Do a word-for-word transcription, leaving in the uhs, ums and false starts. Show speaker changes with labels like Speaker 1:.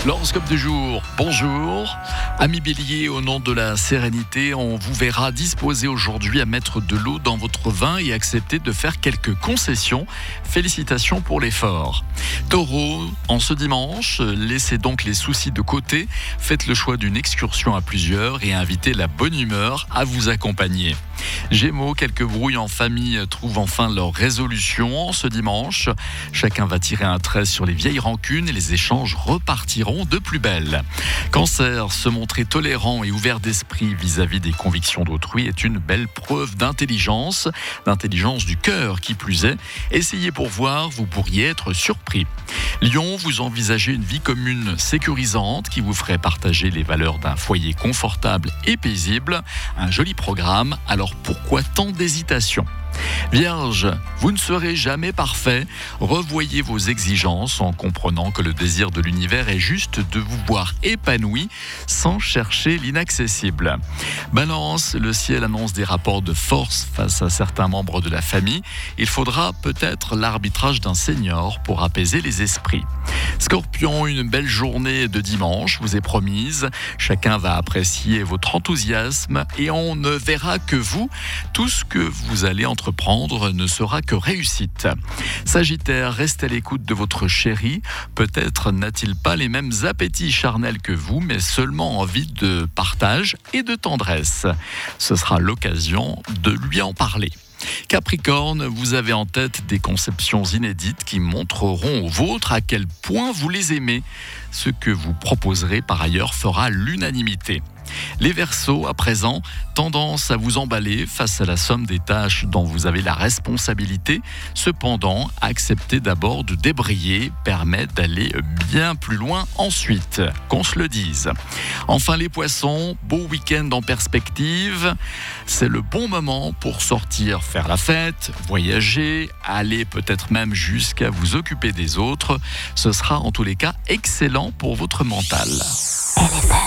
Speaker 1: L'horoscope du jour, bonjour. Amis Bélier, au nom de la sérénité, on vous verra disposé aujourd'hui à mettre de l'eau dans votre vin et accepter de faire quelques concessions. Félicitations pour l'effort. Taureau, en ce dimanche, laissez donc les soucis de côté. Faites le choix d'une excursion à plusieurs et invitez la bonne humeur à vous accompagner. Gémeaux, quelques brouilles en famille trouvent enfin leur résolution ce dimanche. Chacun va tirer un trait sur les vieilles rancunes et les échanges repartiront de plus belle. Cancer, se montrer tolérant et ouvert d'esprit vis-à-vis des convictions d'autrui est une belle preuve d'intelligence, d'intelligence du cœur qui plus est. Essayez pour voir, vous pourriez être surpris. Lion, vous envisagez une vie commune sécurisante qui vous ferait partager les valeurs d'un foyer confortable et paisible. Un joli programme, alors pourquoi tant d'hésitation ? Vierge, vous ne serez jamais parfait. Revoyez vos exigences en comprenant que le désir de l'univers est juste de vous voir épanoui sans chercher l'inaccessible. Balance, le ciel annonce des rapports de force face à certains membres de la famille. Il faudra peut-être l'arbitrage d'un senior pour apaiser les esprits. Scorpion, une belle journée de dimanche vous est promise. Chacun va apprécier votre enthousiasme et on ne verra que vous. Tout ce que vous allez entreprendre ne sera que réussite. Sagittaire, restez à l'écoute de votre chéri. Peut-être n'a-t-il pas les mêmes appétits charnels que vous, mais seulement envie de partage et de tendresse. Ce sera l'occasion de lui en parler. Capricorne, vous avez en tête des conceptions inédites qui montreront aux vôtres à quel point vous les aimez. Ce que vous proposerez par ailleurs fera l'unanimité. Les Verseaux, à présent, tendance à vous emballer face à la somme des tâches dont vous avez la responsabilité. Cependant, accepter d'abord de débrayer permet d'aller bien plus loin ensuite, qu'on se le dise. Enfin les Poissons, beau week-end en perspective. C'est le bon moment pour sortir faire la fête, voyager, aller peut-être même jusqu'à vous occuper des autres. Ce sera en tous les cas excellent pour votre mental.
Speaker 2: R F M